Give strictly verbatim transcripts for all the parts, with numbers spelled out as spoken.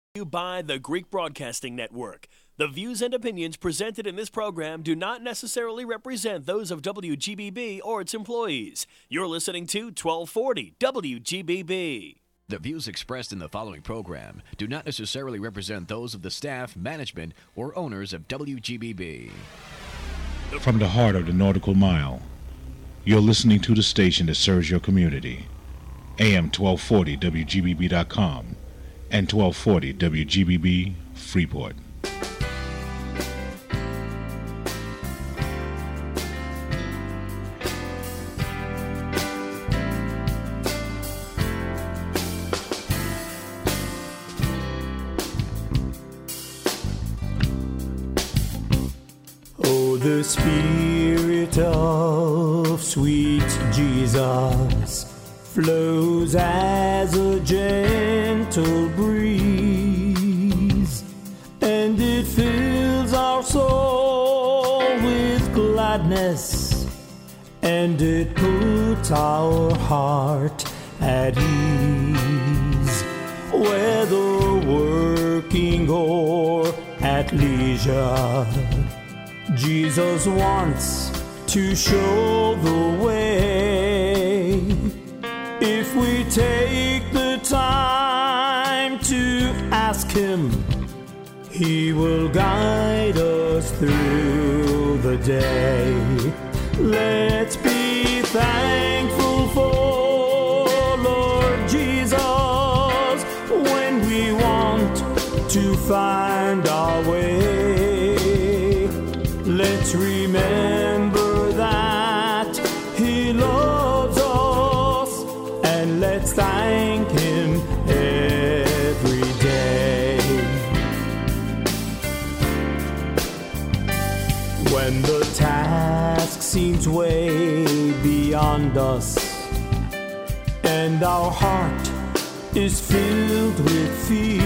You by the Greek Broadcasting Network. The views and opinions presented in this program do not necessarily represent those of W G B B or its employees. You're listening to twelve forty W G B B. The views expressed in the following program do not necessarily represent those of the staff, management, or owners of W G B B. From the heart of the Nautical Mile, you're listening to the station that serves your community. A M twelve forty W G B B dot com and twelve forty W G B B Freeport. Oh, the Spirit of sweet Jesus flows as a gentle breeze, and it fills our soul with gladness, and it puts our heart at ease, whether working or at leisure. Jesus wants to show the way. If we take the time to ask Him, He will guide us through the day. Let's be thankful for Lord Jesus when we want to find our way. Let's remember that He loves us, and let's thank Him every day. When the task seems way beyond us, and our heart is filled with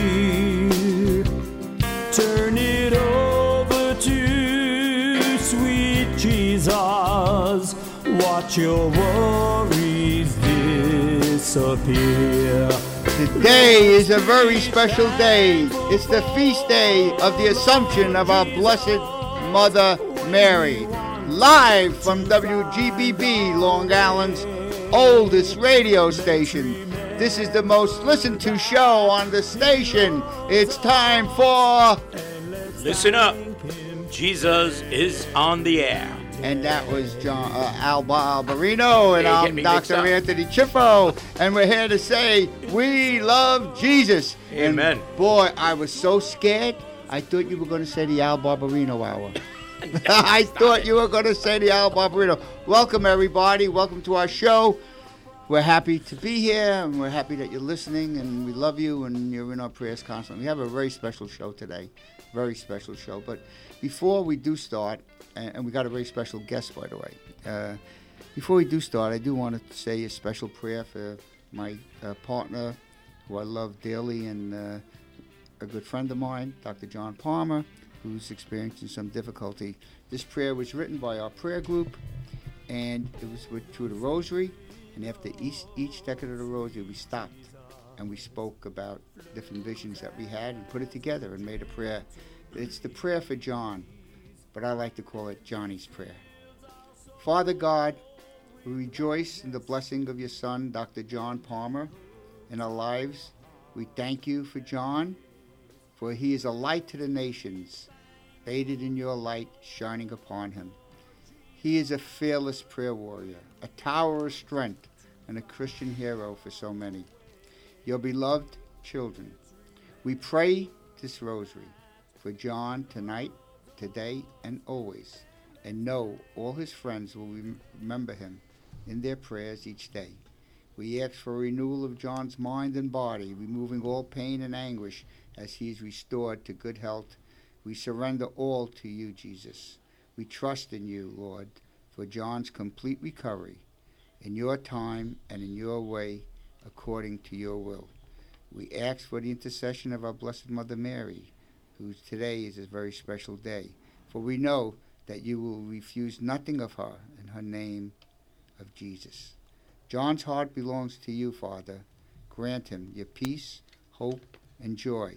fear, turn it over to sweet Jesus. Watch your worries disappear. Today is a very special day. It's the feast day of the Assumption of our Blessed Mother Mary. Live from W G B B, Long Island's oldest radio station. This is the most listened to show on the station. It's time for... Listen up. Jesus is on the air. And that was John uh, Alba Alberino, and Hey, I'm get me Doctor mixed up. Anthony Chiffo, and we're here to say we love Jesus. Amen. And boy, I was so scared. I thought you were going to say the Al Barberino hour. I thought you were going to say the Al Barberino. Welcome, everybody. Welcome to our show. We're happy to be here, and we're happy that you're listening, and we love you, and you're in our prayers constantly. We have a very special show today, very special show. But before we do start, and, and we got a very special guest, by the way. Uh, before we do start, I do want to say a special prayer for my uh, partner, who I love dearly, and uh, a good friend of mine, Doctor John Palmer, who's experiencing some difficulty. This prayer was written by our prayer group, and it was with, through the rosary. And after each, each decade of the rosary, we stopped and we spoke about different visions that we had and put it together and made a prayer. It's the prayer for John, but I like to call it Johnny's prayer. Father God, we rejoice in the blessing of your son, Doctor John Palmer, in our lives. We thank you for John, for he is a light to the nations, bathed in your light shining upon him. He is a fearless prayer warrior, a tower of strength, and a Christian hero for so many. Your beloved children, we pray this rosary for John tonight, today, and always, and know all his friends will rem- remember him in their prayers each day. We ask for a renewal of John's mind and body, removing all pain and anguish as he is restored to good health. We surrender all to you, Jesus. We trust in you, Lord, for John's complete recovery, in your time and in your way, according to your will. We ask for the intercession of our Blessed Mother Mary, who today is a very special day, for we know that you will refuse nothing of her in her name of Jesus. John's heart belongs to you, Father. Grant him your peace, hope, and joy,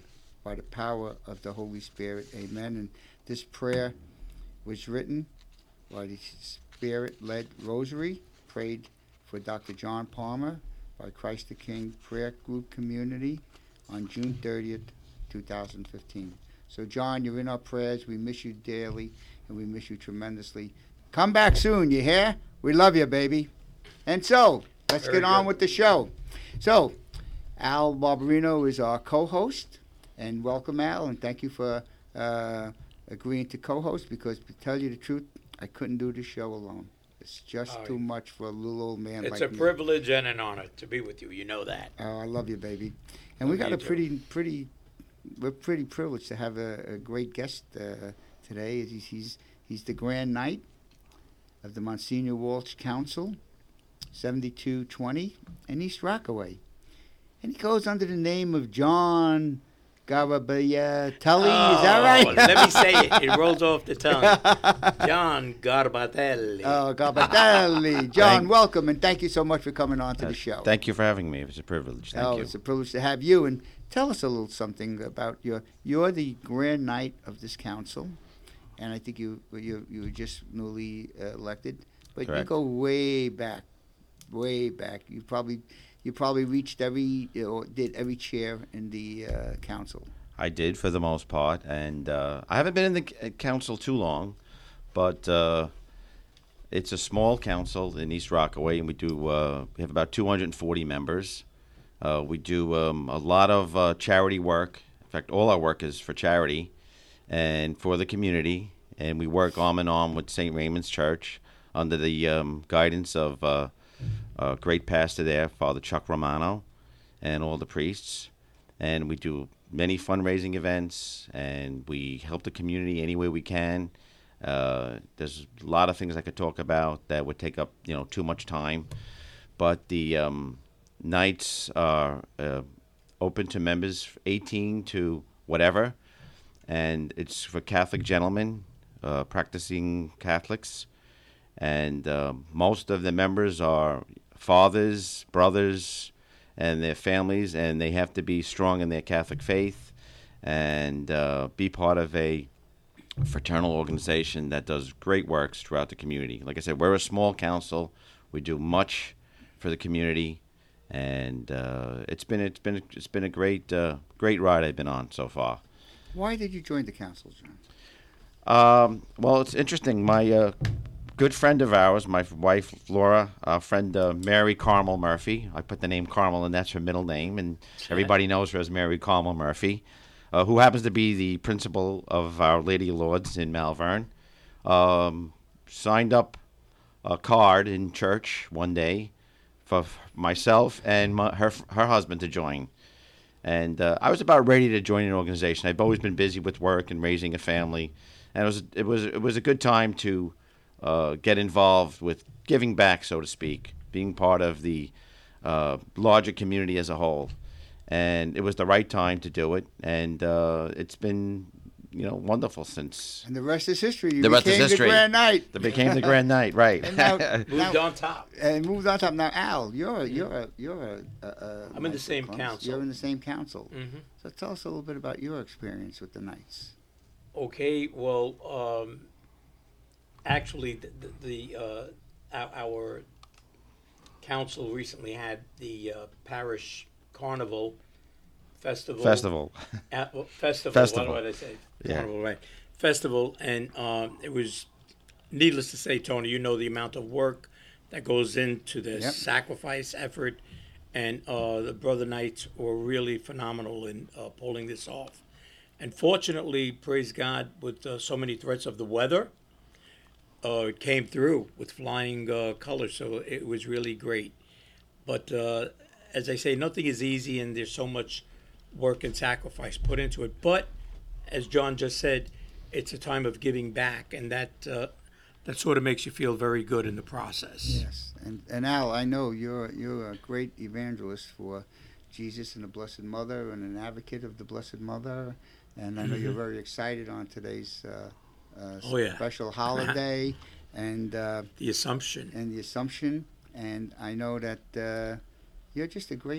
by the power of the Holy Spirit. Amen. And this prayer was written by the Spirit-led Rosary, prayed for Doctor John Palmer by Christ the King Prayer Group Community on June thirtieth, two thousand fifteen. So, John, you're in our prayers. We miss you dearly, and we miss you tremendously. Come back soon, you hear? We love you, baby. And so, let's Very get on good. with the show. So, Al Barbarino is our co-host, and welcome, Al, and thank you for uh, agreeing to co-host, because to tell you the truth, I couldn't do this show alone. It's just Oh, too much for a little old man It's like a me. privilege and an honor to be with you. You know that. Oh, I love you, baby. And we Love got you a too. pretty, pretty, we're pretty privileged to have a, a great guest uh, today. He's, he's he's the Grand Knight of the Monsignor Walsh Council, seventy-two twenty in East Rockaway, and he goes under the name of John Garabatelli. Is that right? Oh, let me say it. It rolls off the tongue. John Garabatelli. Oh, Garabatelli. John, Thank- welcome, and thank you so much for coming on to Uh, the show. Thank you for having me. It was a privilege. Thank oh, you. it's a privilege to have you. And tell us a little something about your. You're the Grand Knight of this council, and I think you you you were just newly uh, elected, but you Correct. go way back, way back. You probably you probably reached every or did every chair in the uh, council. I did for the most part, and uh, I haven't been in the c- uh, council too long, but uh, it's a small council in East Rockaway, and we do uh, we have about two hundred forty members. Uh, we do um, a lot of uh, charity work. In fact, all our work is for charity and for the community, and we work arm in arm with Saint Raymond's Church under the um, guidance of uh, a great pastor there, Father Chuck Romano, and all the priests. And we do many fundraising events, and we help the community any way we can. Uh, there's a lot of things I could talk about that would take up, you know, too much time. But the um, nights are uh, open to members eighteen to whatever, and it's for Catholic gentlemen, uh, practicing Catholics. And uh, most of the members are fathers, brothers, and their families, and they have to be strong in their Catholic faith and uh, be part of a fraternal organization that does great works throughout the community. Like I said, we're a small council. We do much for the community, and uh, it's been it's been it's been a great uh, great ride I've been on so far. Why did you join the council, John? Um, well, it's interesting. My uh, good friend of ours, my wife Laura, our friend uh, Mary Carmel Murphy. I put the name Carmel, and that's her middle name, and everybody knows her as Mary Carmel Murphy, uh, who happens to be the principal of Our Lady of Lourdes in Malvern. Um, signed up a card in church one day for myself and my, her her husband to join. And uh, I was about ready to join an organization. I've always been busy with work and raising a family, and it was it was it was a good time to uh, get involved with giving back, so to speak, being part of the uh, larger community as a whole. And it was the right time to do it, and uh, it's been, you know, wonderful since. And the rest is history. You The rest is became history. the Grand Knight. It became the Grand Knight, right? And now- Moved now- on top. And moved on top. Now, Al, you're a, you're a, you're a, a, a I'm in the Knight same of Columbus. council. You're in the same council. Mhm. So tell us a little bit about your experience with the Knights. Okay, well, um, actually, the, the, the uh, our, our council recently had the uh, parish carnival festival. Festival. Uh, well, festival. Festival. What did I say? Yeah. Carnival, right? Festival, and um, it was needless to say, Tony, you know the amount of work that goes into this Yep. sacrifice effort, and uh, the Brother Knights were really phenomenal in uh, pulling this off. And fortunately, praise God, with uh, so many threats of the weather, uh, it came through with flying uh, colors, so it was really great. But uh, as I say, nothing is easy, and there's so much work and sacrifice put into it. But as John just said, it's a time of giving back, and that uh, that sort of makes you feel very good in the process. Yes. And, and Al, I know you're you're a great evangelist for Jesus and the Blessed Mother and an advocate of the Blessed Mother. And I know you're very excited on today's uh, uh, Oh, yeah. special holiday and uh, The Assumption. and the Assumption. And I know that uh, you're just a great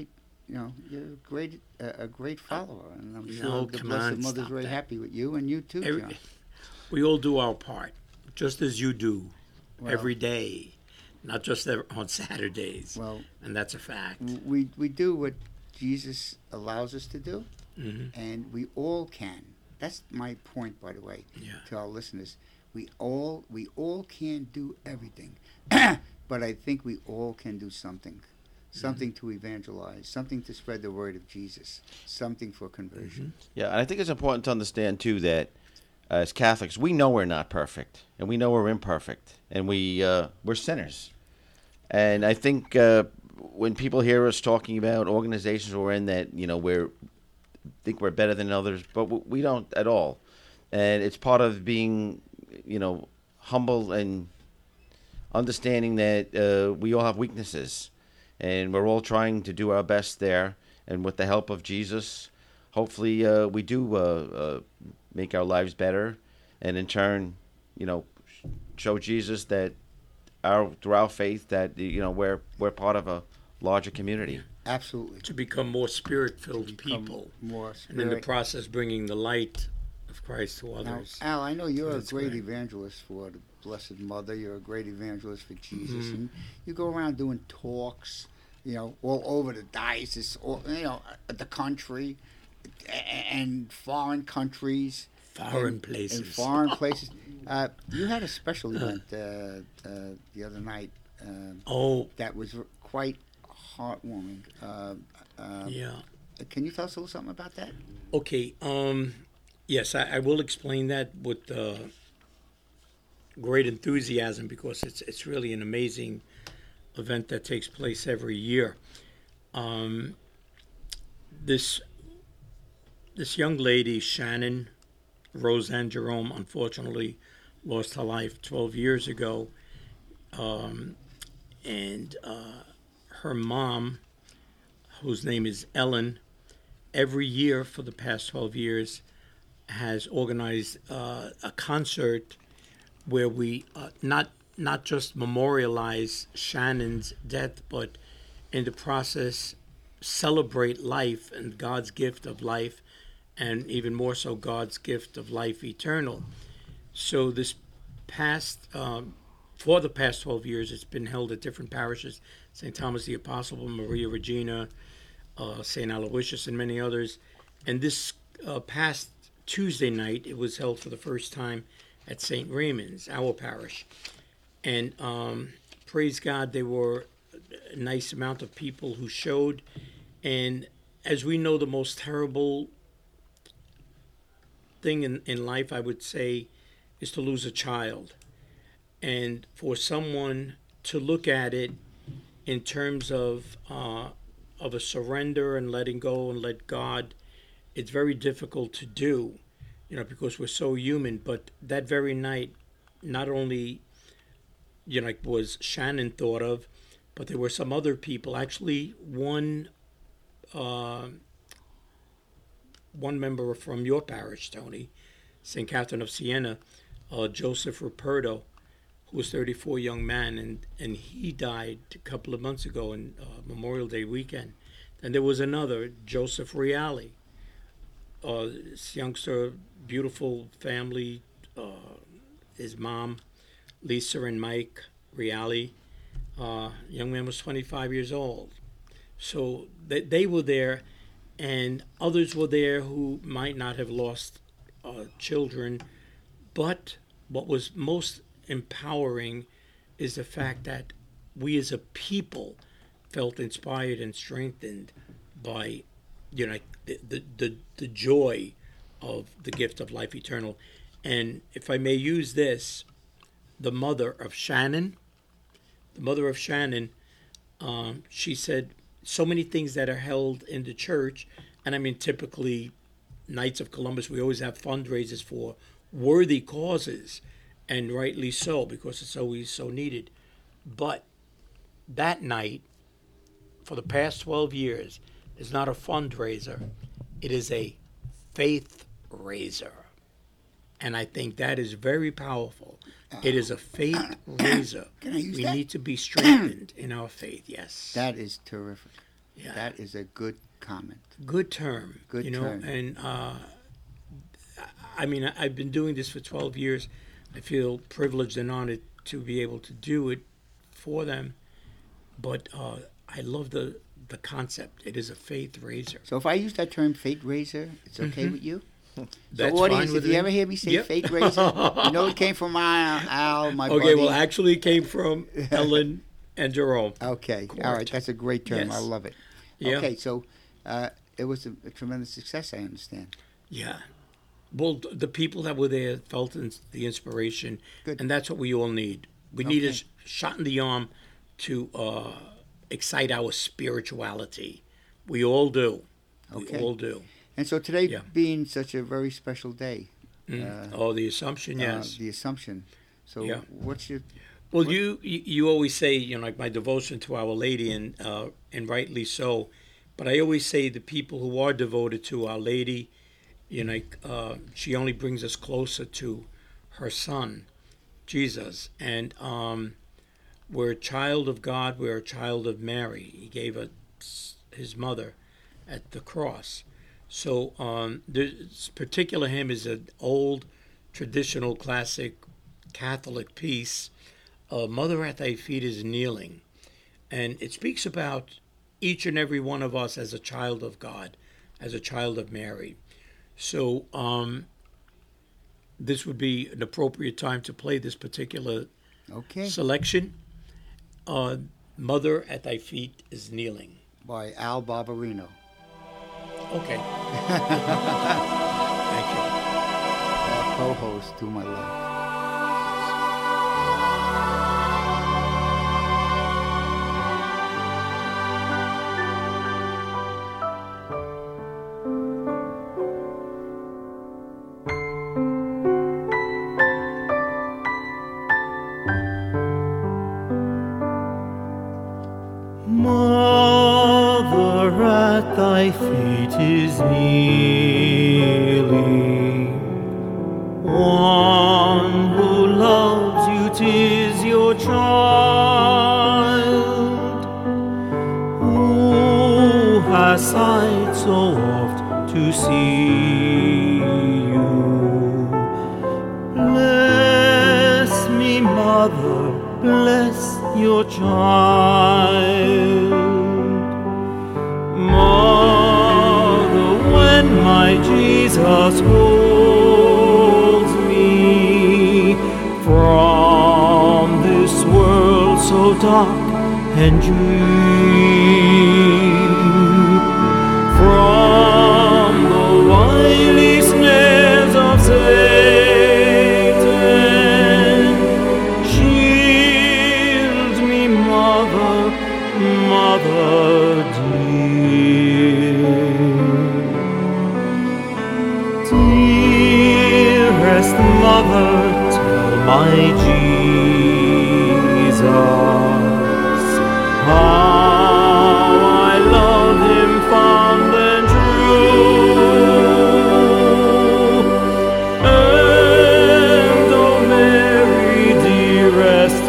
you know, you're a great, uh, a great follower, and I'm sure No, the come Blessed on, Mother's stop very that. happy with you, and you too, Every- John. We all do our part, just as you do, Well- every day, not just ev- on Saturdays. Well, and that's a fact. we we do what Jesus allows us to do, Mm-hmm. and we all can. That's my point, by the way, Yeah. to our listeners. We all we all can't do everything, but I think we all can do something, something to evangelize, something to spread the word of Jesus, something for conversion. Yeah, and I think it's important to understand too that uh, as Catholics, we know we're not perfect, and we know we're imperfect, and we uh, we're sinners. And I think uh, when people hear us talking about organizations we're in, that you know we're think we're better than others, but w- we don't at all. And it's part of being, you know, humble and understanding that uh, we all have weaknesses, and we're all trying to do our best there. And with the help of Jesus, hopefully uh, we do uh, uh, make our lives better, and in turn, you know, show Jesus that our through our faith that you know we're we're part of a larger community. Absolutely. To become more spirit-filled Become people, more and in the spirit. process bringing the light of Christ to Now, others. Al, I know you're That's a great great. evangelist for the Blessed Mother. You're a great evangelist for Jesus, Mm-hmm. and you go around doing talks, you know, all over the diocese, or you know, the country, a- and foreign countries, Foreign and, places. and foreign places. Uh, you had a special event uh, uh, the other night um, Oh, that was r- quite heartwarming. Uh, uh, yeah. Can you tell us a little something about that? Okay. Um, yes, I, I will explain that with uh, great enthusiasm because it's it's really an amazing event that takes place every year. Um, this this young lady, Shannon Roseanne Jerome, unfortunately lost her life twelve years ago, um, and uh, her mom, whose name is Ellen, every year for the past twelve years has organized uh, a concert where we uh, not not just memorialize Shannon's death, but in the process celebrate life and God's gift of life, and even more so God's gift of life eternal. So this past um, for the past twelve years, it's been held at different parishes: Saint Thomas the Apostle, Maria Regina, uh, Saint Aloysius, and many others. And this uh, past Tuesday night, it was held for the first time at Saint Raymond's, our parish. And um, praise God, there were a nice amount of people who showed. And as we know, the most terrible thing in, in life, I would say, is to lose a child. And for someone to look at it in terms of uh, of a surrender and letting go and let God, it's very difficult to do, you know, because we're so human. But that very night, not only, you know, like was Shannon thought of, but there were some other people. Actually, one uh, one member from your parish, Tony, Saint Catherine of Siena, uh, Joseph Ruperto, who was thirty-four, young man, and, and he died a couple of months ago on uh, Memorial Day weekend. And there was another, Joseph Reale, uh, this youngster, beautiful family, uh, his mom, Lisa and Mike Reale. Uh, young man was twenty-five years old. So they, they were there, and others were there who might not have lost uh, children. But what was most empowering is the fact that we as a people felt inspired and strengthened by, you know, the, the, the, the joy of the gift of life eternal. And if I may use this, the mother of Shannon, the mother of Shannon, um, she said so many things that are held in the church, and I mean typically Knights of Columbus, we always have fundraisers for worthy causes, and rightly so, because it's always so needed. But that night, for the past twelve years, is not a fundraiser, it is a faith raiser. And I think that is very powerful. It is a faith raiser. Can I use we that? need to be strengthened in our faith, yes. That is terrific. Yeah. That is a good comment. Good term. Good you know, term. And uh, I mean, I- I've been doing this for twelve years. I feel privileged and honored to be able to do it for them. But uh, I love the the concept. It is a faith raiser. So if I use that term "fate raiser," it's okay with you? That's so, audience, fine with if you me. ever hear me say Yep. "fate raiser," you know it came from my Al, my Okay, buddy. well, actually, it came from Ellen and Jerome. Okay, Court. all right, that's a great term. Yes. I love it. Yeah. Okay, so uh, it was a, a tremendous success, I understand. Yeah. Well, th- the people that were there felt ins- the inspiration, Good. and that's what we all need. We need a Okay. sh- shot in the arm to uh, excite our spirituality. We all do. Okay. We all do. And so today Yeah. being such a very special day, Mm. uh, oh, the Assumption, uh, yes. the Assumption. So Yeah. what's your Well, you, you you always say, you know, like my devotion to Our Lady, and uh, and rightly so. But I always say the people who are devoted to Our Lady, you know, like, uh, she only brings us closer to her Son, Jesus. And um, we're a child of God. We're a child of Mary. He gave us his mother at the cross. So um, this particular hymn is an old, traditional, classic Catholic piece. Uh, Mother at thy feet is kneeling. And it speaks about each and every one of us as a child of God, as a child of Mary. So um, this would be an appropriate time to play this particular okay selection. Uh, Mother at thy feet is kneeling. by Al Barbarino, Okay. Thank you. our co-host to my left. Mother, at thy feet is kneeling. One who loves you, 'tis your child, who has sight so oft to see you. Bless me, Mother, bless your child. Mother, when my Jesus holds me from this world so dark and drear, from the wily snares of Satan, shield me, Mother, Mother dear. Dearest Mother, tell my Jesus how I love him fond and true. And oh Mary, dearest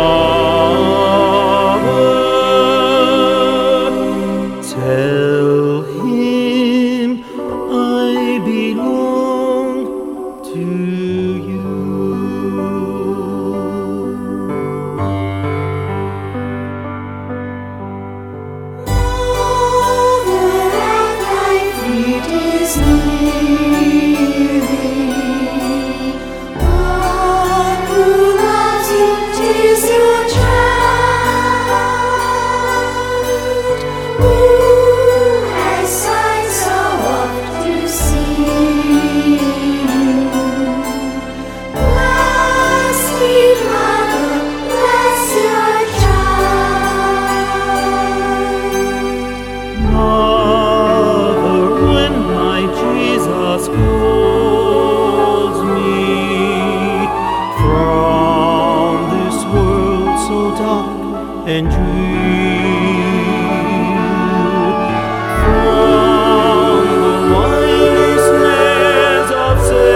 Mother, tell him I belong to you. Mother, when my Jesus calls me from this world so dark and drear, from the wily snares of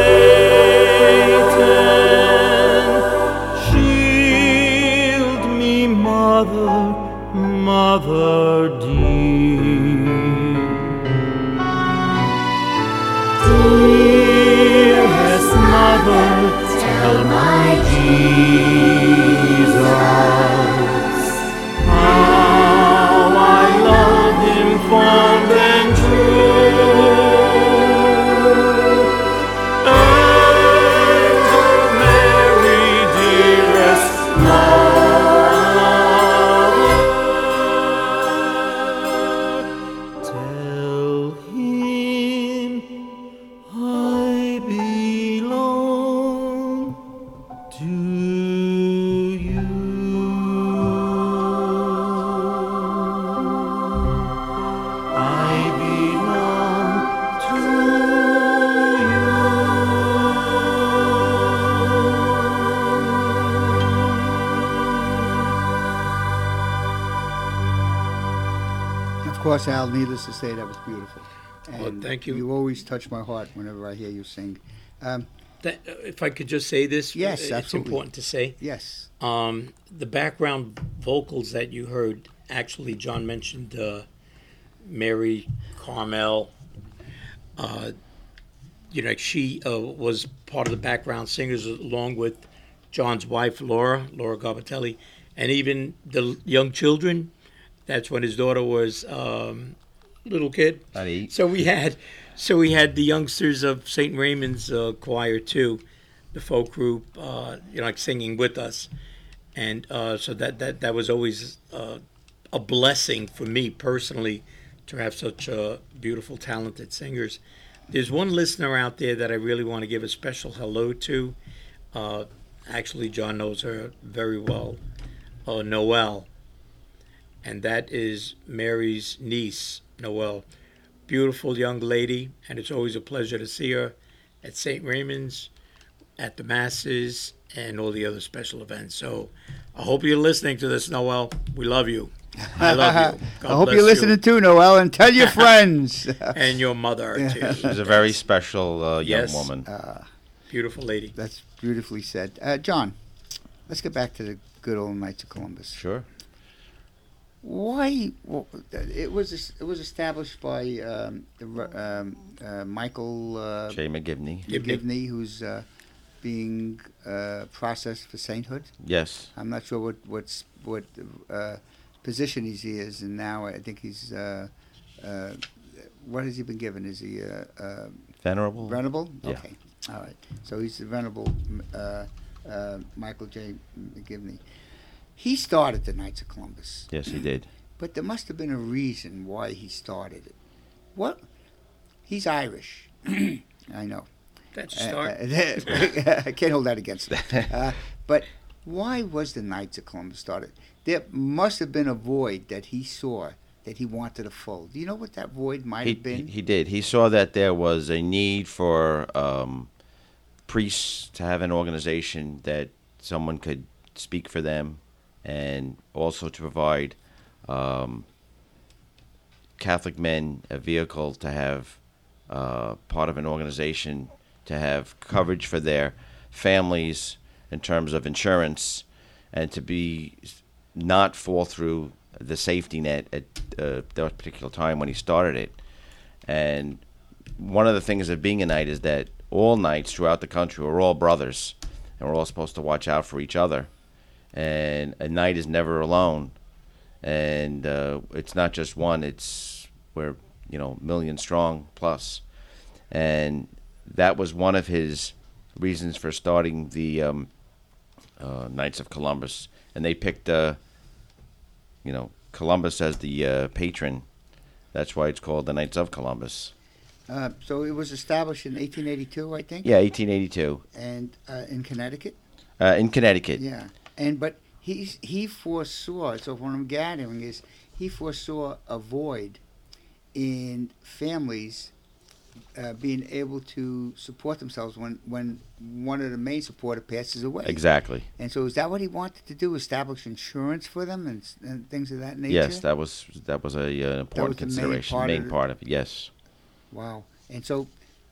Satan, shield me, Mother, Mother dear. never tell my Jesus how I love him fond and true. Angel Mary, dearest mother, tell him I belong to you. I belong to Of course, Al, needless to say, that was beautiful. Well, And thank you. You always touch my heart whenever I hear you sing. Um, That, uh, if I could just say this, Yes, uh, it's absolutely. important to say. yes. Um, the background vocals that you heard, actually, John mentioned uh, Mary Carmel. Uh, you know, she uh, was part of the background singers along with John's wife, Laura, Laura Garbatelli, and even the young children. That's when his daughter was um, little kid. About eight. So we had, so we had the youngsters of Saint Raymond's uh, choir too, the folk group, uh, you know, like singing with us, and uh, so that that that was always uh, a blessing for me personally to have such uh, beautiful, talented singers. There's one listener out there that I really want to give a special hello to. Uh, actually, John knows her very well, uh, Noelle. And that is Mary's niece, Noelle. Beautiful young lady, and it's always a pleasure to see her at Saint Raymond's, at the Masses, and all the other special events. So I hope you're listening to this, Noelle. We love you. I love you. God I hope bless you're listening too, Noel, and tell your friends. And your mother, too. She's a very special uh, young Yes. woman. Beautiful lady. That's beautifully said. Uh, John, let's get back to the good old Knights of Columbus. Sure. Why? Well, it was it was established by um, the, um, uh, Michael uh, Jay McGivney. Givney, who's uh, being uh, processed for sainthood. Yes. I'm not sure what what's what uh, position he's he is, and now I think he's. Uh, uh, what has he been given? Is he uh, uh, Venerable. venerable? Yeah. Okay, all right. So he's the venerable uh, uh, Michael J. McGivney. He started the Knights of Columbus. Yes, he did. But there must have been a reason why he started it. What? He's Irish. I know. That's a start. Uh, I can't hold that against him. Uh, but why was the Knights of Columbus started? There must have been a void that he saw that he wanted to fill. Do you know what that void might He, have been? he, he did. He saw that there was a need for um, priests to have an organization that someone could speak for them, and also to provide um, Catholic men a vehicle to have uh, part of an organization to have coverage for their families in terms of insurance, and to be not fall through the safety net at uh, that particular time when he started it. And one of the things of being a knight is that all knights throughout the country are all brothers, and we're all supposed to watch out for each other. And a knight is never alone, and uh, it's not just one. It's we're you know million strong plus, and that was one of his reasons for starting the um, uh, Knights of Columbus. And they picked uh, you know Columbus as the uh, patron. That's why it's called the Knights of Columbus. Uh, so it was established in eighteen eighty-two, I think. Yeah, eighteen eighty-two, And uh, in Connecticut. uh, in Connecticut. Yeah, and but he he foresaw. So what I'm gathering is he foresaw a void in families uh, being able to support themselves when when one of the main supporter passes away. Exactly. And so is that what he wanted to do? Establish insurance for them and, s- and things of that nature. Yes, that was that was a uh, an important was the main consideration. part of main it? part of it. Yes. Wow. And so,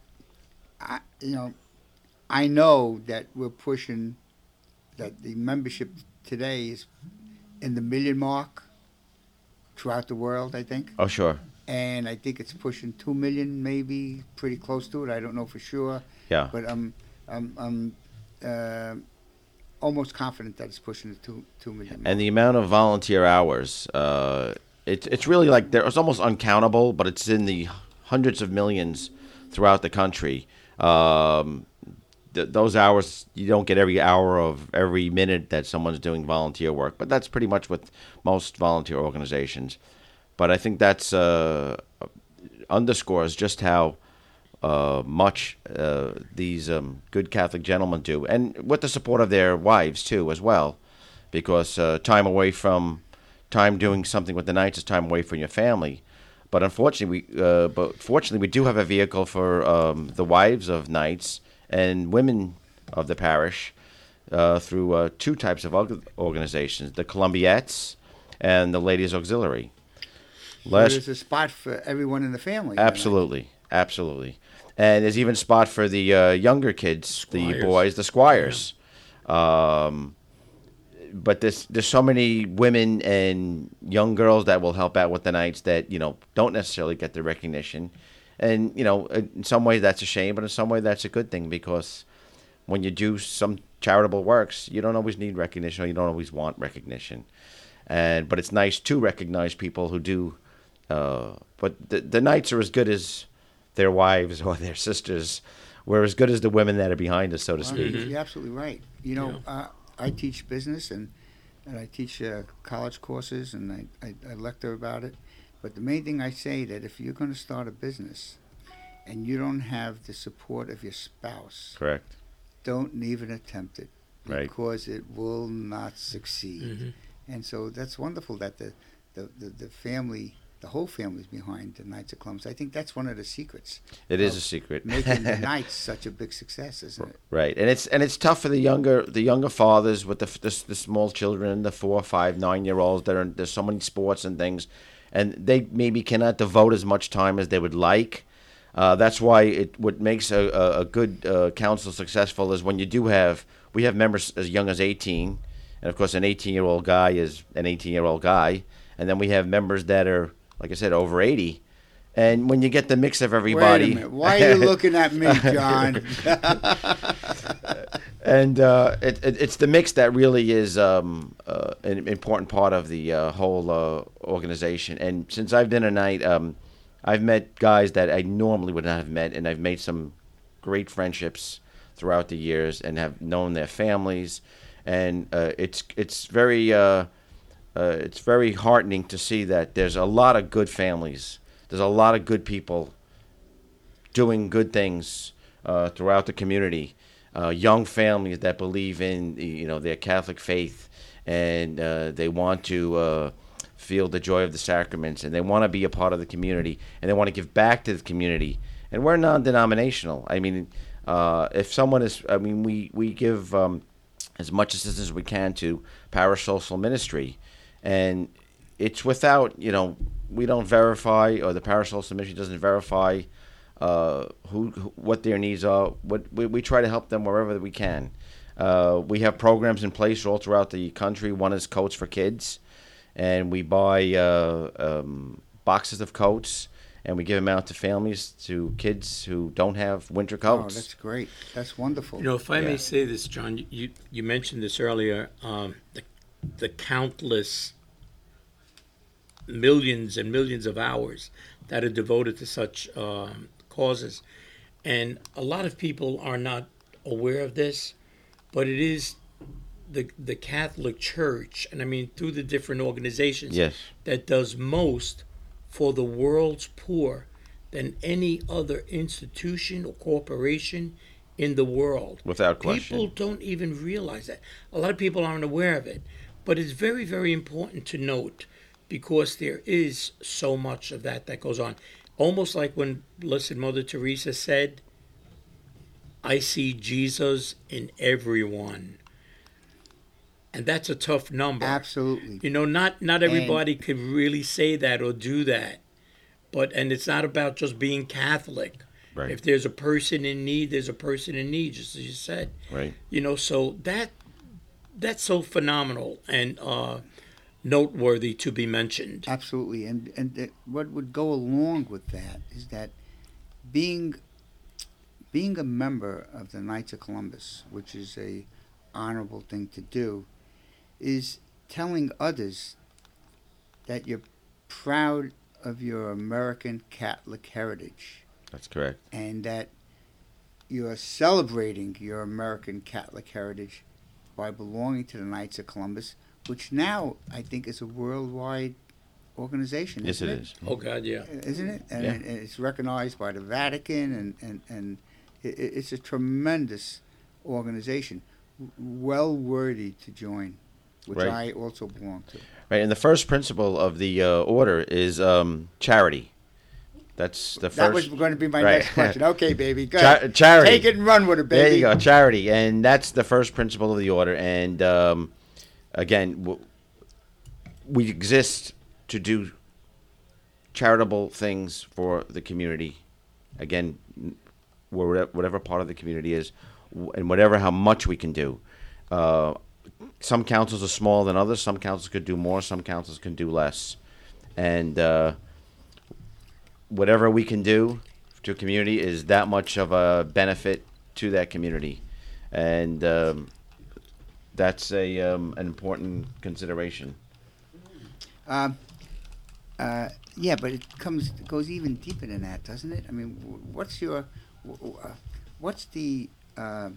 I you know, I know that we're pushing that the membership today is in the million mark throughout the world, I think. Oh, sure. And I think it's pushing two million, maybe pretty close to it. I don't know for sure. Yeah. But um, I'm, I'm uh, almost confident that it's pushing the two two million. And the amount of volunteer hours, uh, it's it's really like there, it's almost uncountable, but it's in the hundreds of millions throughout the country. Um, th- those hours, you don't get every hour of every minute that someone's doing volunteer work, but that's pretty much with most volunteer organizations. But I think that's uh, underscores just how uh, much uh, these um, good Catholic gentlemen do, and with the support of their wives too, as well, because uh, time away from time doing something with the Knights is time away from your family. But unfortunately, we uh, but fortunately we do have a vehicle for um, the wives of Knights and women of the parish uh, through uh, two types of org- organizations: the Columbiettes and the Ladies Auxiliary. So Last, there's a spot for everyone in the family. absolutely, absolutely, and there's even a spot for the uh, younger kids, the Squires. boys, the squires. Um, but there's there's so many women and young girls that will help out with the Knights that you know don't necessarily get the recognition, and you know in some ways that's a shame, but in some way that's a good thing, because when you do some charitable works, you don't always need recognition, or you don't always want recognition, and but it's nice to recognize people who do. Uh, but the, the Knights are as good as their wives or their sisters. We're as good as the women that are behind us, so to Well, speak. You're absolutely right. You know, uh, I teach business and and I teach uh, college courses and I, I, I lecture about it. But the main thing I say that if you're going to start a business and you don't have the support of your spouse, Correct. don't even attempt it, Right. because it will not succeed. Mm-hmm. And so that's wonderful that the the, the, the family, the whole family's behind the Knights of Columbus. I think that's one of the secrets. It is of a secret. making the Knights such a big success, isn't it? Right, and it's and it's tough for the younger the younger fathers with the the, the small children, the four, five, nine year olds that are there's so many sports and things, and they maybe cannot devote as much time as they would like. Uh, that's why it what makes a a, a good uh, council successful is when you do have we have members as young as eighteen, and of course an eighteen year old guy is an eighteen year old guy, and then we have members that are, like I said, over eighty. And when you get the mix of everybody... Wait a minute. Why are you looking at me, John? and uh, it, it, it's the mix that really is um, uh, an important part of the uh, whole uh, organization. And since I've been a Knight, um, I've met guys that I normally would not have met, and I've made some great friendships throughout the years and have known their families. And uh, it's it's very... Uh, Uh, it's very heartening to see that there's a lot of good families. There's a lot of good people doing good things uh, throughout the community. Uh, young families that believe in you know their Catholic faith, and uh, they want to uh, feel the joy of the sacraments, and they want to be a part of the community, and they want to give back to the community. And we're non-denominational. I mean, uh, if someone is, I mean, we we give um, as much assistance as we can to parish social ministry. And it's without, you know, we don't verify, or the parish social ministry doesn't verify uh, who, who what their needs are. What we, we try to help them wherever we can. Uh, we have programs in place all throughout the country. One is coats for kids, and we buy uh, um, boxes of coats, and we give them out to families, to kids who don't have winter Oh, coats. that's great. That's wonderful. You know, if I Yeah. may say this, John, you, you mentioned this earlier, um, the, the countless millions and millions of hours that are devoted to such um, causes. And a lot of people are not aware of this, but it is the the Catholic Church, and I mean through the different organizations, Yes. that does most for the world's poor than any other institution or corporation in the world. Without question. People don't even realize that. A lot of people aren't aware of it. But it's very, very important to note, because there is so much of that that goes on. Almost like when Blessed Mother Teresa said, I see Jesus in everyone. And that's a tough number. Absolutely. You know, not, not everybody could really say that or do that. But and it's not about just being Catholic. Right. If there's a person in need, there's a person in need, just as you said. Right. You know, so that that's so phenomenal and uh, noteworthy to be mentioned. Absolutely. And and th- what would go along with that is that being being a member of the Knights of Columbus, which is a honorable thing to do, is telling others that you're proud of your American Catholic heritage That's correct. and that you're celebrating your American Catholic heritage by belonging to the Knights of Columbus, which now I think is a worldwide organization. Yes, isn't it is. Oh God, yeah. Isn't it? And, Yeah. and it's recognized by the Vatican, and, and, and it, it's a tremendous organization, well worthy to join, which Right. I also belong to. Right, and the first principle of the uh, order is um, charity. That's the first. That was going to be my Right. next question. Okay, baby, go Cha- ahead. charity. Take it and run with it, baby. There you go, charity, and that's the first principle of the order. And um, again, w- we exist to do charitable things for the community. Again, n- where- whatever part of the community is, w- and whatever how much we can do. Uh, some councils are smaller than others. Some councils could do more. Some councils can do less. And uh, whatever we can do to a community is that much of a benefit to that community, and um, that's a um, an important consideration. Um, uh, yeah, but it comes it goes even deeper than that, doesn't it? I mean, wh- what's your wh- wh- uh, what's the uh,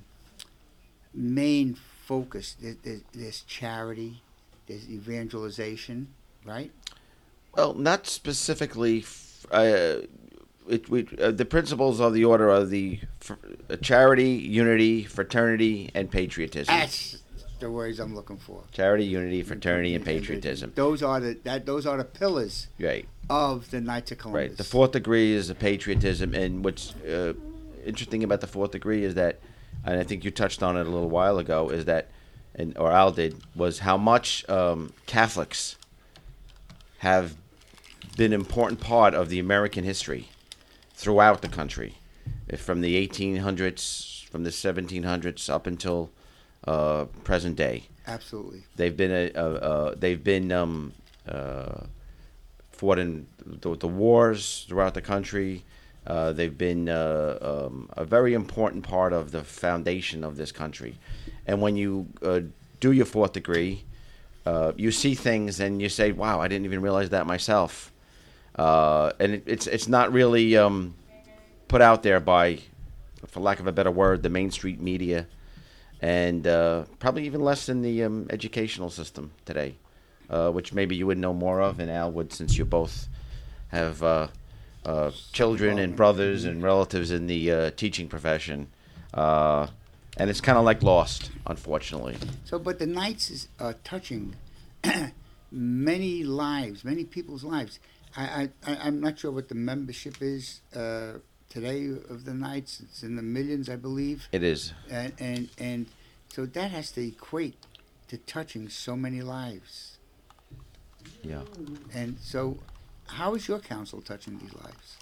main focus? There, there's, there's charity, there's evangelization, right? Well, not specifically. F- uh, it, we, uh, the principles of the order are the f- uh, charity, unity, fraternity, and patriotism. That's the words I'm looking for. Charity, unity, fraternity, and patriotism. Those are the that those are the pillars Right. of the Knights of Columbus. Right. The fourth degree is the patriotism, and what's uh, interesting about the fourth degree is that, and I think you touched on it a little while ago, is that, and or Al did, was how much um, Catholics have been an important part of the American history throughout the country, If from the eighteen hundreds, from the seventeen hundreds up until uh, present day. Absolutely. They've been a, a, a they've been um, uh, fought in the, the wars throughout the country. Uh, they've been uh, um, a very important part of the foundation of this country. And when you uh, do your fourth degree, uh, you see things and you say, "Wow, I didn't even realize that myself." Uh, and it, it's it's not really um, put out there by, for lack of a better word, the Main Street media, and uh, probably even less in the um, educational system today, uh, which maybe you would know more of, and Al would, since you both have uh, uh, children and brothers and relatives in the uh, teaching profession. Uh, and it's kind of like lost, unfortunately. So, but the Knights is uh, touching many lives, many people's lives. I, I, I'm not sure what the membership is uh, today of the Knights. It's in the millions, I believe. It is. And, and, and so that has to equate to touching so many lives. Yeah. And so, how is your council touching these lives?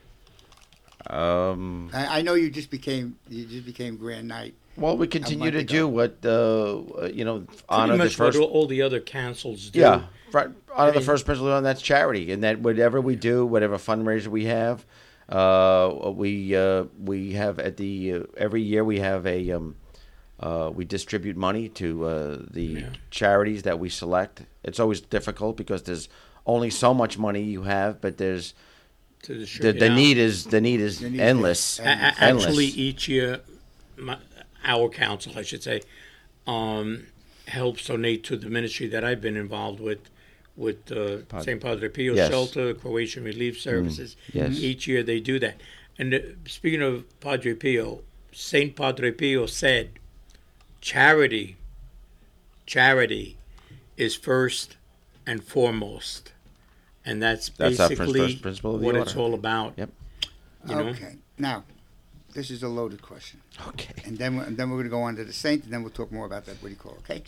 Um, I, I know you just became you just became Grand Knight. well, we a continue month to ago. do what, uh, you know, honor Pretty the much first... what all the other councils do. Yeah, right. Honor the mean- first principle, and that's charity. And that whatever we do, whatever fundraiser we have, uh, we uh, we have at the uh, every year we have a um, uh, we distribute money to uh, the Yeah. charities that we select. It's always difficult because there's only so much money you have, but there's To the, distribute the out. need is the need is The need is- endless. A- a- endless. Actually, each year, my, our council, I should say, um, helps donate to the ministry that I've been involved with, with uh, Padre- Saint Padre Pio Yes. Shelter, Croatian Relief Services. yes. Each year they do that. And uh, speaking of Padre Pio, Saint Padre Pio said, charity, charity is first and foremost. And that's That's our first- basically first principle of the what order. it's all about. Yep. You know? Okay. Now, this is a loaded question, Okay. and then we- and then we're going to go on to the saint, and then we'll talk more about that. What do you call it? Okay.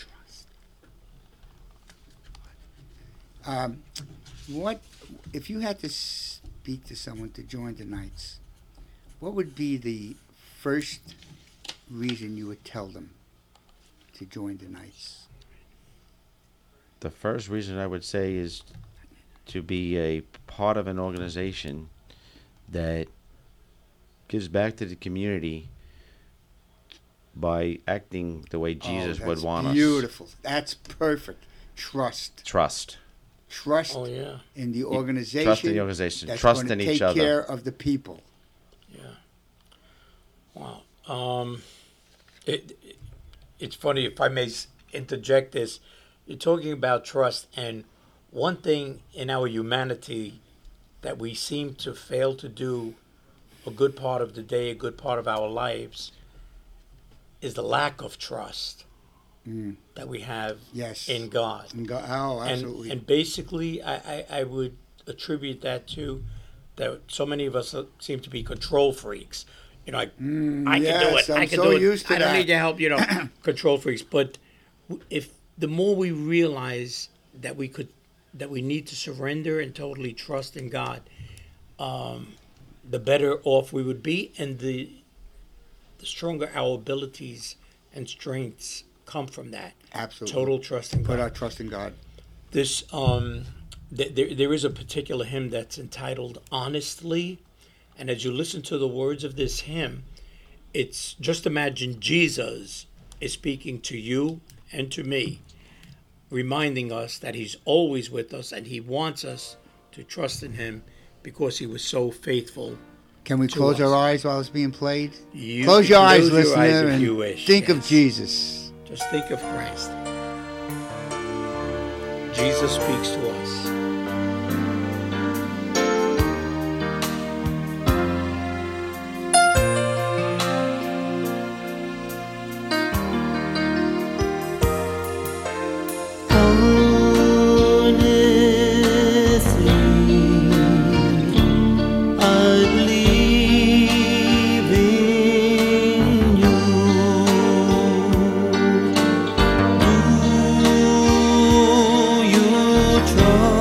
Um, what if you had to speak to someone to join the Knights? What would be the first reason you would tell them to join the Knights? The first reason I would say is to be a part of an organization that gives back to the community by acting the way Jesus oh, would want beautiful. us. Beautiful. That's perfect. Trust. Trust. Trust Oh, yeah. in the organization. Trust in the organization. That's Trust going in to each take other. care of the people. Yeah. Wow. Um, it, it it's funny if I may s- interject this. You're talking about trust, and one thing in our humanity that we seem to fail to do a good part of the day, a good part of our lives, is the lack of trust Mm. that we have Yes. in God. And go, oh, And, absolutely. and basically, I, I, I would attribute that to that so many of us seem to be control freaks. You know, like, Mm, I can do yes, it. I I'm can so do it. used to I don't that. need your help. You know, control freaks. But w- if the more we realize that we could, that we need to surrender and totally trust in God, um, the better off we would be, and the the stronger our abilities and strengths come from that. Absolutely. Total trust in God. Put our trust in God. This um, th- there there is a particular hymn that's entitled "Honestly," and as you listen to the words of this hymn, it's just imagine Jesus is speaking to you and to me, reminding us that He's always with us and He wants us to trust in Him because He was so faithful. Can we to close us. our eyes while it's being played? You close can your eyes, close your listener, eyes if and you wish, think of yes. Jesus. Just think of Christ. Jesus speaks to us. Trust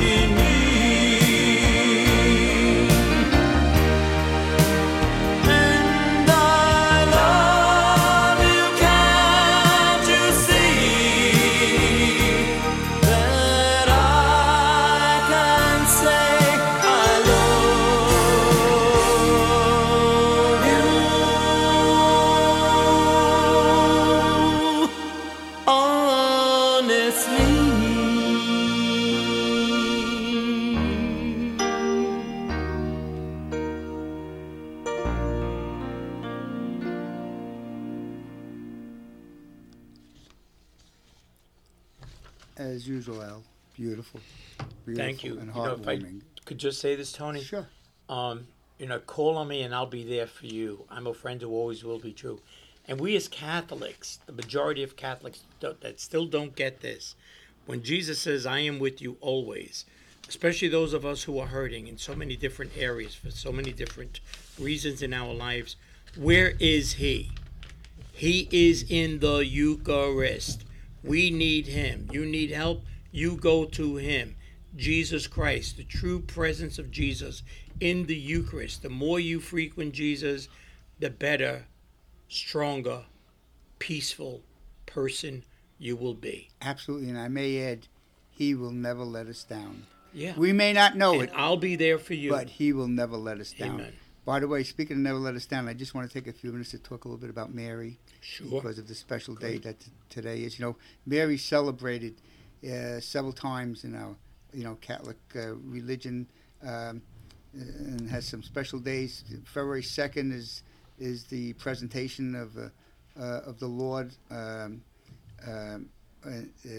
And I love you, can't you see that I can say I love you As usual, Al. Beautiful. Beautiful Thank you. And You know, if I heartwarming. could just say this, Tony. Sure. Um, you know, call on me and I'll be there for you. I'm a friend who always will be true. And we as Catholics, the majority of Catholics don't, that still don't get this, when Jesus says, I am with you always, especially those of us who are hurting in so many different areas for so many different reasons in our lives, where is he? He is in the Eucharist. We need him. You need help, you go to him. Jesus Christ, the true presence of Jesus in the Eucharist. The more you frequent Jesus, the better, stronger, peaceful person you will be. Absolutely. And I may add, he will never let us down. Yeah. We may not know and it, I'll be there for you. but he will never let us down. Amen. By the way, speaking of never let us down, I just want to take a few minutes to talk a little bit about Mary. Sure. Because of the special day that t- today is. You know, Mary celebrated uh, several times in our, you know, Catholic uh, religion, um, and has some special days. February second is is the presentation of uh, uh, of the Lord um, um, uh, uh,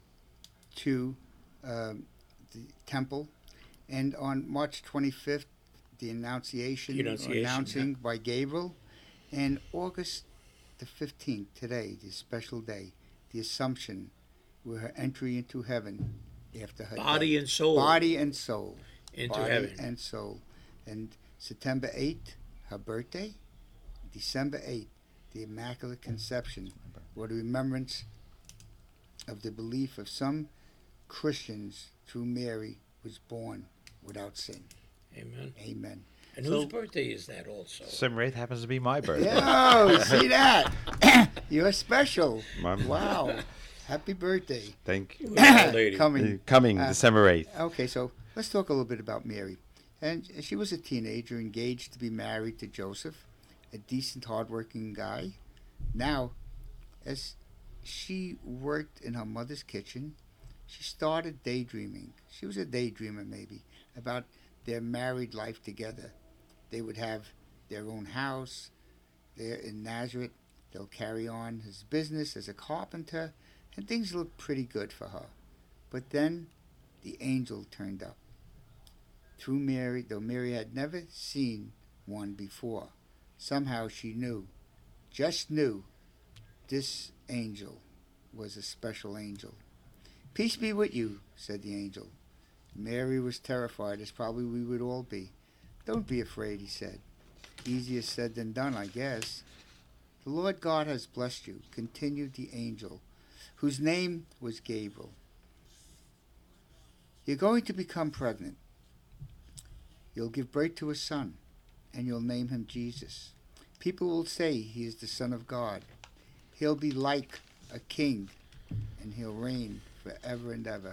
to um, the temple, and on March twenty-fifth, the Annunciation, The or Annunciation, announcing by Gabriel, and August the fifteenth, today, this special day, the Assumption, with her entry into heaven after her Body death. and soul. Body and soul. Into Body heaven. and soul. And September eighth, her birthday. December eighth, the Immaculate Conception, or the remembrance of the belief of some Christians through Mary was born without sin. Amen. Amen. And So- whose birthday is that also? December eighth happens to be my birthday. Oh, see that? You're special. My- Wow. Happy birthday. Thank you. Old lady. Coming. Coming Uh, December eighth. Okay, so let's talk a little bit about Mary. And she was a teenager, engaged to be married to Joseph, a decent, hardworking guy. Now, as she worked in her mother's kitchen, she started daydreaming. She was a daydreamer, maybe, about their married life together. They would have their own house there in Nazareth. They'll carry on his business as a carpenter, and things looked pretty good for her. But then the angel turned up. Through Mary, though Mary had never seen one before, somehow she knew, just knew, this angel was a special angel. Peace be with you, said the angel. Mary was terrified, as probably we would all be. Don't be afraid, he said. Easier said than done, I guess. The Lord God has blessed you, continued the angel, whose name was Gabriel. You're going to become pregnant. You'll give birth to a son, and you'll name him Jesus. People will say he is the Son of God. He'll be like a king, and he'll reign forever and ever.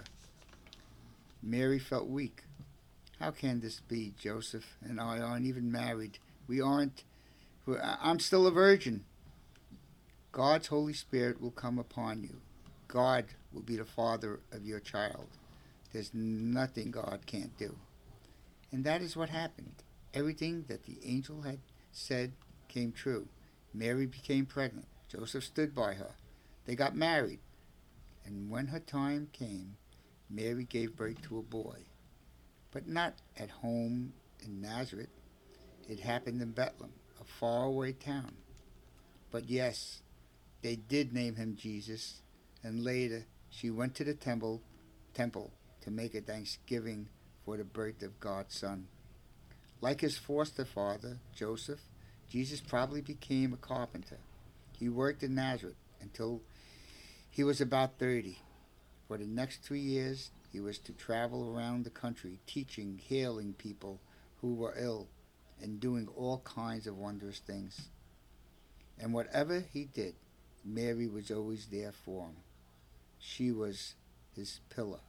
Mary felt weak. How can this be? Joseph and I aren't even married. We aren't. We're, I'm still a virgin. God's Holy Spirit will come upon you. God will be the father of your child. There's nothing God can't do. And that is what happened. Everything that the angel had said came true. Mary became pregnant. Joseph stood by her. They got married. And when her time came, Mary gave birth to a boy. But not at home in Nazareth. It happened in Bethlehem, a faraway town. But yes, they did name him Jesus, and later she went to the temple, temple to make a thanksgiving for the birth of God's Son. Like his foster father, Joseph, Jesus probably became a carpenter. He worked in Nazareth until he was about thirty. For the next three years, he was to travel around the country teaching, healing people who were ill, and doing all kinds of wondrous things. And whatever he did, Mary was always there for him. She was his pillar,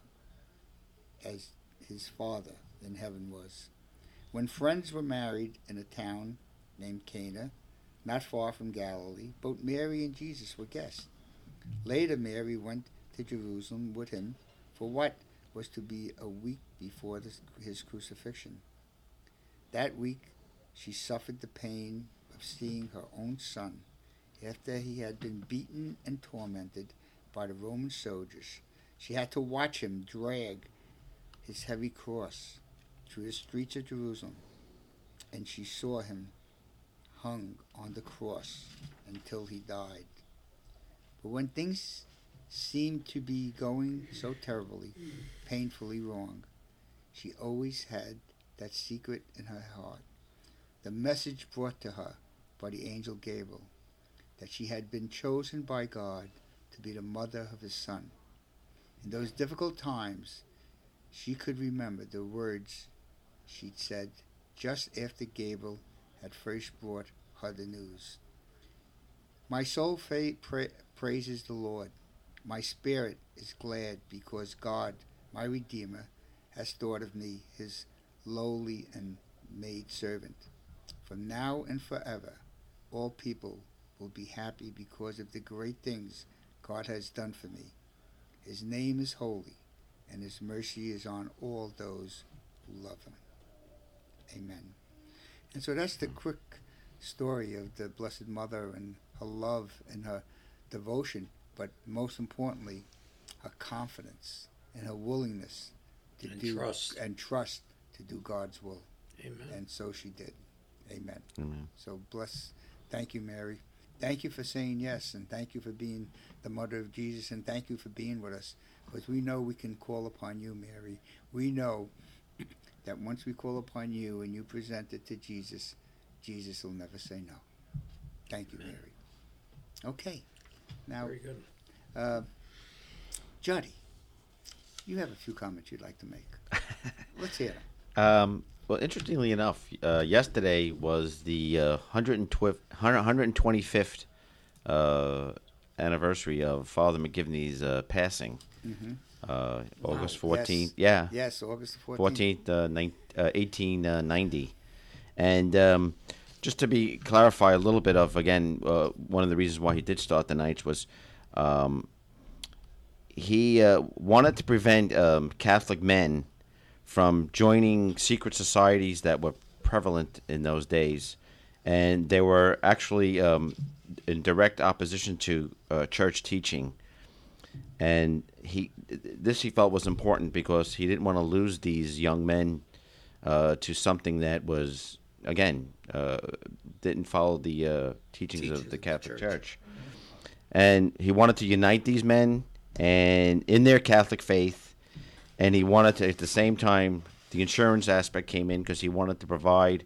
as his Father in heaven was. When friends were married in a town named Cana, not far from Galilee, both Mary and Jesus were guests. Later, Mary went to Jerusalem with him for what was to be a week before this, his crucifixion. That week, she suffered the pain of seeing her own son after he had been beaten and tormented by the Roman soldiers. She had to watch him drag his heavy cross through the streets of Jerusalem, and she saw him hung on the cross until he died. But when things seemed to be going so terribly, painfully wrong, she always had that secret in her heart, the message brought to her by the angel Gabriel, that she had been chosen by God to be the mother of his son. In those difficult times, she could remember the words she'd said just after Gabriel had first brought her the news. My soul fa- pra- praises the Lord. My spirit is glad because God, my Redeemer, has thought of me, his lowly and maid servant. From now and forever, all people will be happy because of the great things God has done for me. His name is holy, and his mercy is on all those who love him. Amen. And so that's the quick story of the Blessed Mother and her love and her devotion, but most importantly, her confidence and her willingness to And do trust. and trust to do God's will. Amen. And so she did. Amen. Amen. So bless. Thank you, Mary. Thank you for saying yes, and thank you for being the mother of Jesus, and thank you for being with us, because we know we can call upon you, Mary. We know that once we call upon you and you present it to Jesus, Jesus will never say no. Thank you, Mary. Okay. Now, Very good. uh, Juddy, you have a few comments you'd like to make. Let's hear them. Um, well, interestingly enough, uh, yesterday was the uh, one hundred twenty-fifth uh, anniversary of Father McGivney's uh, passing. Mm-hmm. Uh, August Yes. fourteenth. Yeah. Yes, August the fourteenth. fourteenth, uh, nine, uh, eighteen ninety. And um, just to be clarify a little bit of, again, uh, one of the reasons why he did start the Knights was um, he uh, wanted to prevent um, Catholic men from joining secret societies that were prevalent in those days. And they were actually um, in direct opposition to uh, church teaching. And he, this he felt was important because he didn't want to lose these young men uh, to something that was, again, uh, didn't follow the uh, teachings, Teachings of of the the Catholic church. Church. And he wanted to unite these men and in their Catholic faith, and he wanted to, at the same time, the insurance aspect came in because he wanted to provide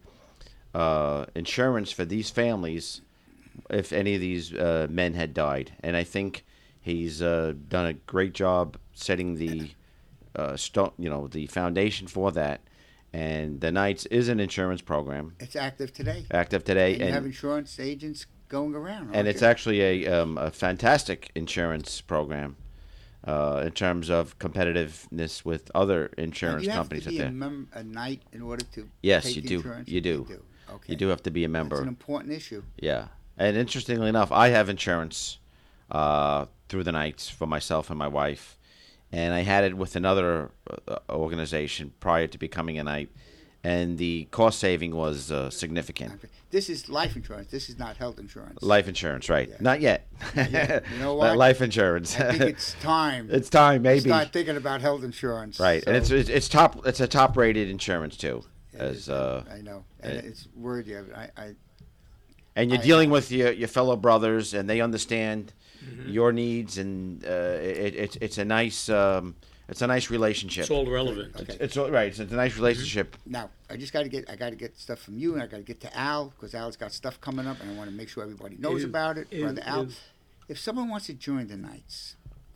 uh, insurance for these families if any of these uh, men had died. And I think he's uh, done a great job setting the, uh, sto- you know, the foundation for that. And the Knights is an insurance program, It's active today. active today, And you and have insurance agents going around. and aren't it's you? actually a um, a fantastic insurance program uh, in terms of competitiveness with other Now, insurance you have companies to out be there. a, mem- a knight in order to Yes, take you the do. insurance? You do. You do. Okay. You do have to be a That's member. an important issue. Yeah, and interestingly enough, I have insurance uh, through the Knights for myself and my wife, and I had it with another uh, organization prior to becoming a Knight, and the cost saving was uh, significant. Okay. This is life insurance. This is not health insurance. Life insurance, right? Yeah. Not yet. yet. You know But what? life insurance. I think it's time. It's time, to maybe. start thinking about health insurance. Right, and it's, So- it's it's top. It's a top rated insurance too, It as is, uh, I know, and uh, it's worthy of it. I, I and you're I- dealing with your, your fellow brothers, and they understand Mm-hmm. your needs, and uh, it, it's it's a nice um, it's a nice relationship. It's all relevant. Okay. It's all right. It's a nice relationship. now I just got to get I got to get stuff from you, and I got to get to Al because Al's got stuff coming up, and I want to make sure everybody knows If- about it. if- Brother Al, if- if someone wants to join the Knights,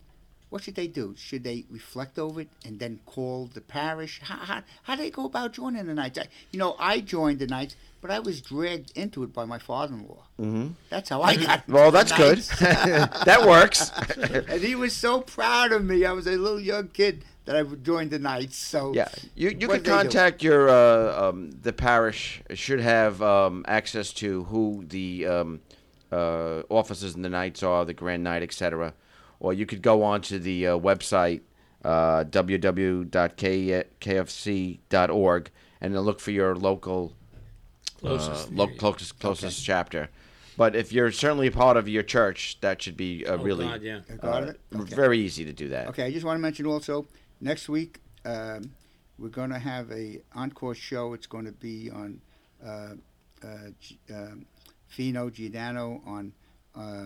what should they do? Should they reflect over it and then call the parish? How, how, how do they go about joining the Knights? I, you know, I joined the Knights, but I was dragged into it by my father-in-law. Mm-hmm. That's how I got Well, that's the good. Knights. That works. And he was so proud of me. I was a little young kid that I joined the Knights. So Yeah, you you what can did they do? contact your uh, um, the parish should have um, access to who the um, uh, officers in the Knights are, the Grand Knight, et cetera. Or you could go on to the uh, website uh, w w w dot k f c dot org and then look for your local Closest. uh, lo- closest closest chapter. But if you're certainly a part of your church, that should be uh, Oh, really God, yeah. You got uh, it? Okay. very easy to do that. Okay, I just want to mention also, next week um, we're going to have a encore show. It's going to be on uh, uh, G- um, Fino Giordano on uh,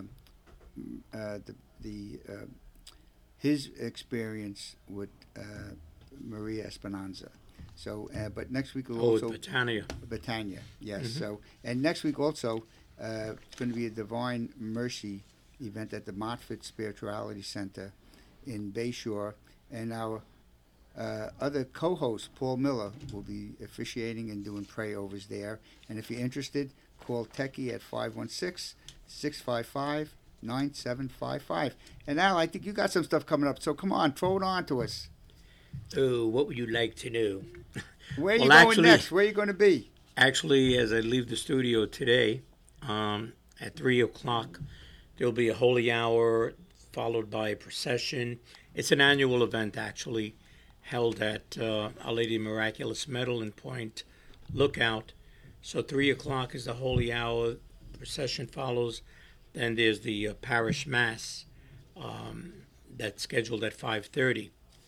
uh, the, the uh, his experience with uh, Maria Esperanza. So, uh, but next week we'll Oh, also with Britannia. Britannia, yes. Mhm. So, and next week also, uh, it's going to be a Divine Mercy event at the Montfort Spirituality Center in Bayshore, and our uh, other co-host Paul Miller will be officiating and doing prayovers there. And if you're interested, call Techie at five one six, six five five, nine seven five five. And Al, I think you got some stuff coming up, so come on, throw it on to us. Oh, what would you like to know? Where are you Well, going actually- next? Where are you going to be? Actually, as I leave the studio today, um, at three o'clock, there'll be a holy hour followed by a procession. It's an annual event, actually, held at uh, Our Lady Miraculous Medal in Point Lookout. So three o'clock is the holy hour. Procession follows. Then there's the uh, parish mass um, that's scheduled at five thirty.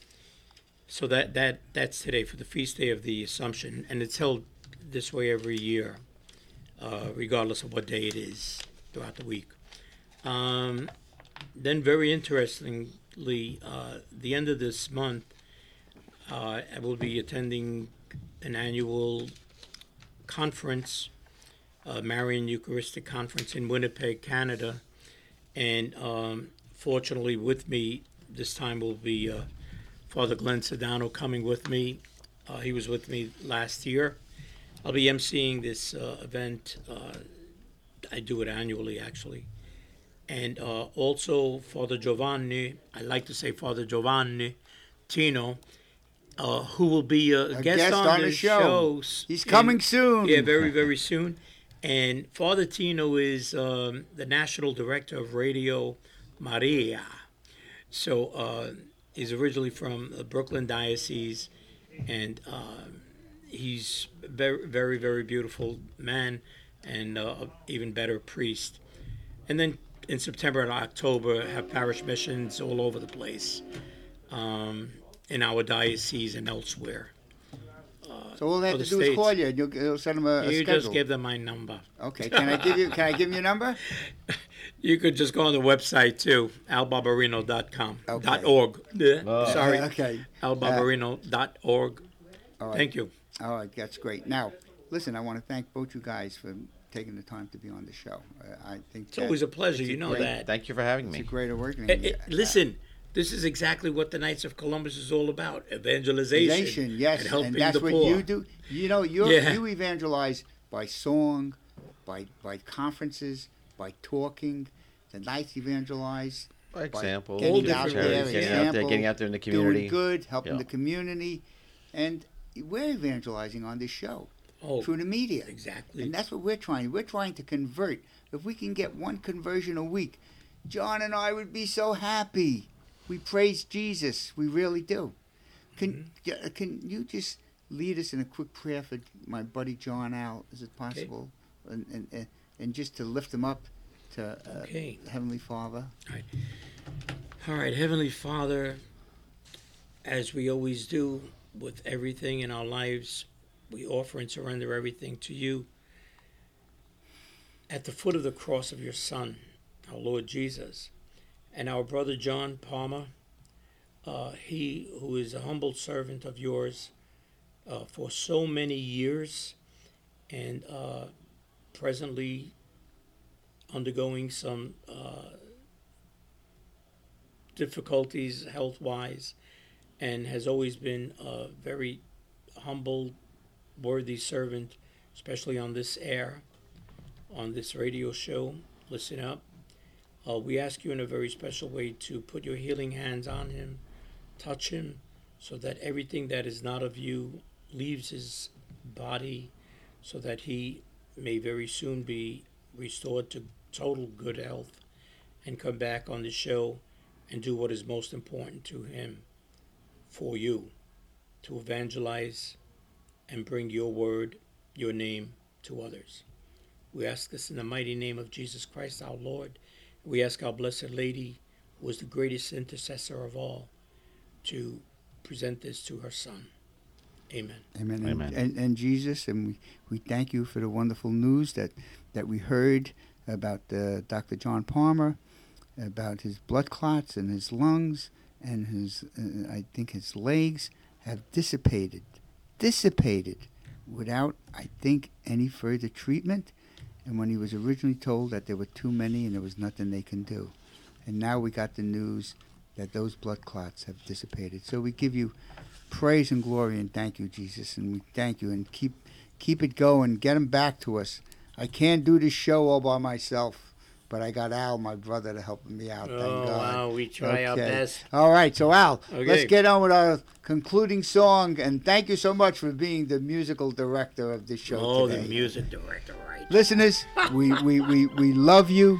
So that, that that's today for the feast day of the Assumption, and it's held this way every year, uh, regardless of what day it is throughout the week. Um, then, very interestingly, uh, the end of this month, uh, I will be attending an annual conference, uh, Marian Eucharistic Conference in Winnipeg, Canada, and um, fortunately, with me this time will be uh, Father Glenn Sedano coming with me. Uh, he was with me last year. I'll be emceeing this uh, event. Uh, I do it annually, actually. And uh, also Father Giovanni, I like to say Father Giovanni Tino, uh, who will be a, A guest, guest on, on the the show. show. s- He's in- coming soon. Yeah, very, very soon. And Father Tino is um, the National Director of Radio Maria. So uh, he's originally from the Brooklyn Diocese, and uh, he's a very, very, very beautiful man, and uh, even better priest. And then in September and October, have parish missions all over the place, um, in our diocese and elsewhere. So all they have for to the do is States. call you, and you'll, you'll send them a, a You schedule. just give them my number. Okay, can I give you? Can I give you your number? You could just go on the website too, al barbarino dot com. Okay. Dot org. Yeah, Sorry. Uh, okay. al barbarino dot org. All right. Thank you. All right, that's great. Now, listen, I want to thank both you guys for taking the time to be on the show. Uh, I think It's always a pleasure, it's a you know great- that. Thank you for having It's me. a great awakening. Eh, eh, listen, this is exactly what the Knights of Columbus is all about: evangelization, Nation, yes, and helping and that's the what poor. you do. You know, you Yeah. you evangelize by song, by by conferences, by talking. The Knights evangelize By by example, getting All out different there, ways, getting yeah. out there, example, getting out there in the community. doing good, helping Yeah. the community, and we're evangelizing on this show Oh, through the media. exactly. And that's what we're trying. We're trying to convert. If we can get one conversion a week, John and I would be so happy. We praise Jesus. We really do. Can Mm-hmm. y- can you just lead us in a quick prayer for my buddy John Al? Is it possible? And, and and and just to lift him up to uh, Okay. Heavenly Father. All right, Heavenly Father, as we always do with everything in our lives, we offer and surrender everything to you. At the foot of the cross of your Son, our Lord Jesus, and our brother John Palmer, uh, he who is a humble servant of yours uh, for so many years, and uh, presently undergoing some uh, difficulties health-wise, and has always been a very humble, worthy servant, especially on this air, on this radio show. Listen up. Uh, we ask you in a very special way to put your healing hands on him, touch him, so that everything that is not of you leaves his body, so that he may very soon be restored to total good health and come back on the show and do what is most important to him for you, to evangelize and bring your word, your name to others. We ask this in the mighty name of Jesus Christ, our Lord. We ask our Blessed Lady, who is the greatest intercessor of all, to present this to her Son. Amen. Amen. Amen. And, and, and Jesus, and we, we thank you for the wonderful news that, that we heard about uh, Doctor John Palmer, about his blood clots in his lungs, and his, uh, I think his legs have dissipated, dissipated without, I think, any further treatment. And when he was originally told that there were too many and there was nothing they can do. And now we got the news that those blood clots have dissipated. So we give you praise and glory and thank you, Jesus. And we thank you and keep keep it going. Get them back to us. I can't do this show all by myself, but I got Al, my brother, to help me out. Thank Oh, God. wow, we try our Okay. best. All right, so Al, Okay. let's get on with our concluding song. And thank you so much for being the musical director of this show Oh, today. the music director, right. Listeners, we, we, we, we love you.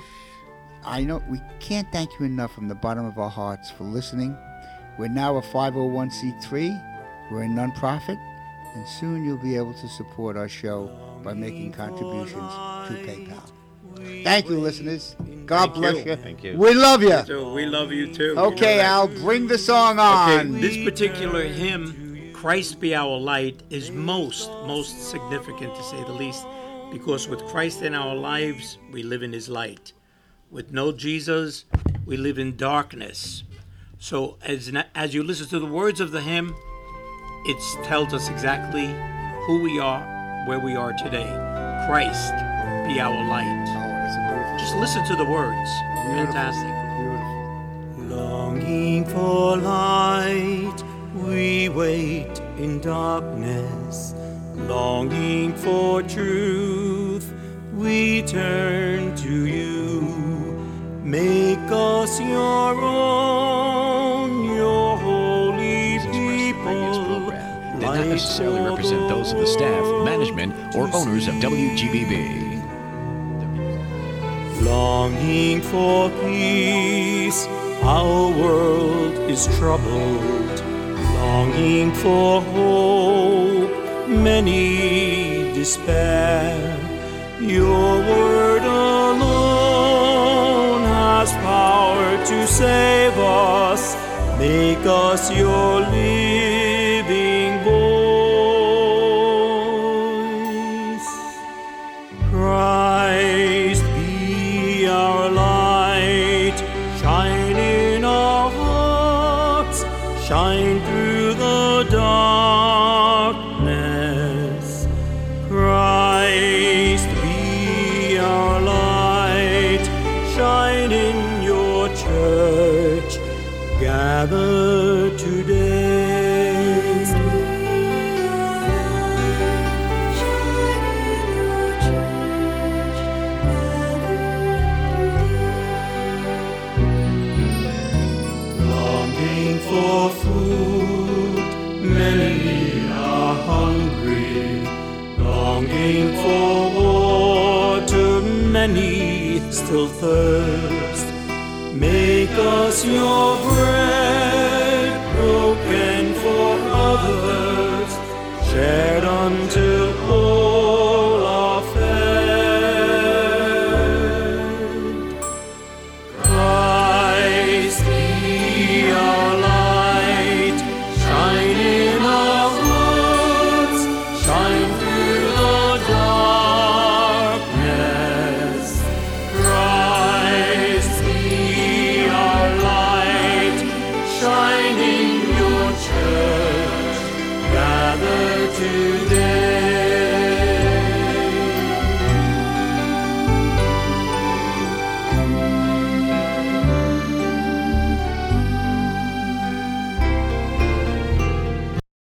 I know we can't thank you enough from the bottom of our hearts for listening. We're now a five oh one c three. We're a nonprofit, and soon you'll be able to support our show by making contributions to PayPal. Thank you, listeners. God Thank bless you. you. Thank you. We love you. So we love you too. Okay, You know Al, that. bring the song Okay, on. this particular hymn, Christ Be Our Light, is most, most significant to say the least, because with Christ in our lives, we live in his light. With no Jesus, we live in darkness. So as, as you listen to the words of the hymn, it tells us exactly who we are, where we are today. Christ be our Oh, light. that's a beautiful Just listen to the words. Beautiful. Fantastic. Beautiful. Longing for light, we wait in darkness. Longing for truth, we turn to you. Make us your own, your holy Previous people. program did not necessarily represent those of the staff, management, or owners of W G B B. Longing for peace, our world is troubled. Longing for hope, many despair. Your word alone has power to save us. Make us your living voice. Christ be our light, shine in our hearts, shine through the darkness. Christ be our light, shine in your church, gather today. Longing for food, many are hungry. Longing for water, many still thirst. Make us your bread, broken for others, shared until all are fed. Christ be our light, shine in our hearts, shine through the darkness. Christ be our light, shine in your church, gather today.